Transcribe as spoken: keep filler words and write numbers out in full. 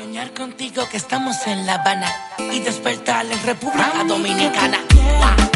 Soñar contigo que estamos en La Habana y despertar en República Dominicana.